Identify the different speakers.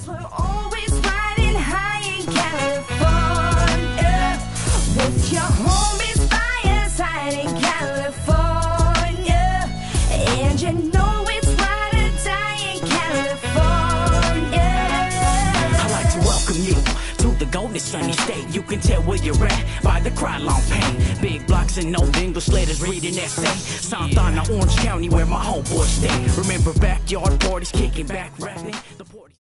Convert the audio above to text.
Speaker 1: we're always riding high in California, with your homies by your side in California, and you know it's ride or die in California.
Speaker 2: I'd like to welcome you to the golden sunny state. You can tell where you're at by the Krylon paint. Big blocks and old English letters reading essay. Santana, Orange County, where my homeboys stay. Remember backyard parties, kicking back, rapping.